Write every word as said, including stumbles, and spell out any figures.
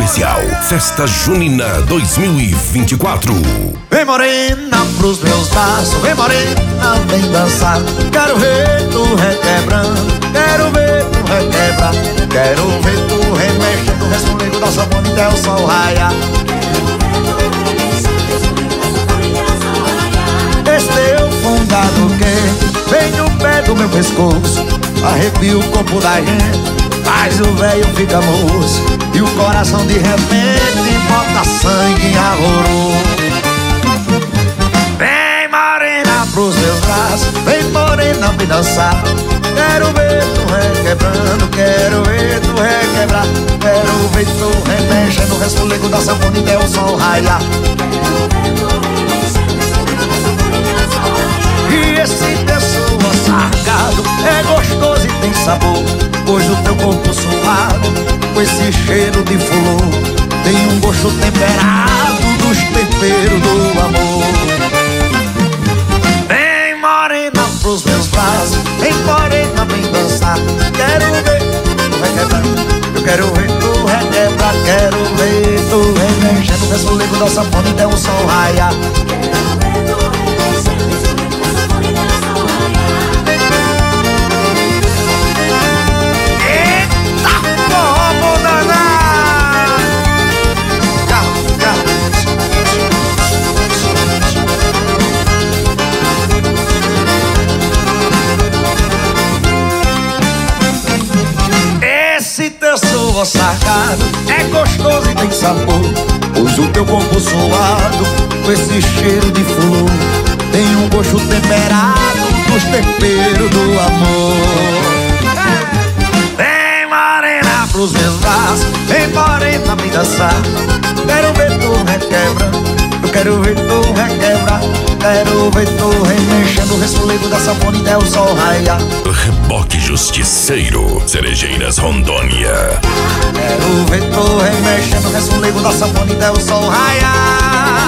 Oficial Festa Junina dois mil e vinte e quatro. Vem morena pros meus braços, vem morena, vem dançar. Quero ver tu requebrando, quero ver tu requebrar. Quero ver tu remexendo, resfolego da sanfona até o sol raiar. Esse teu fungado que vem no pé do meu pescoço, arrepia o corpo da gente, faz o velho fica moço, e o coração de repente bota sangue em arroro. Vem morena pros meus braços, vem morena me dançar. Quero ver tu requebrando, quero ver tu requebrar. Quero ver tu remexendo, resfolego da sanfona até o sol raiar. E esse teu suor sargado é gostoso e tem sabor, pois o teu corpo suado, com esse cheiro de flor, tem um gosto temperado dos temperos do amor. Vem morena pros meus braços, vem morena vem dançar. Quero ver tu requebrar, eu quero ver tu requebrar. Quero ver tu remexendo, resfolego da sanfona até o sol raiar. Suor sargado é gostoso e tem sabor, pois o teu corpo suado, com esse cheiro de flor, tem um gosto temperado dos temperos do amor. Vem morena pros meus braços, vem morena me dançar. Quero ver tu requebra, eu quero ver tu requebrar. Quero ver tu remexendo, o resfolego da sanfona até o sol raiar. Reboque Justiceiro, Cerejeiras, Rondônia. Quero ver tu remexendo, o resfolego da sanfona até o sol raiar.